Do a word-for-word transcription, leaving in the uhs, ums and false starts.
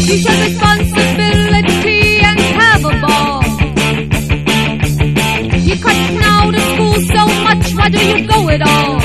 You show responsibility and have a ball. You cut out of school so much, why do you go at all?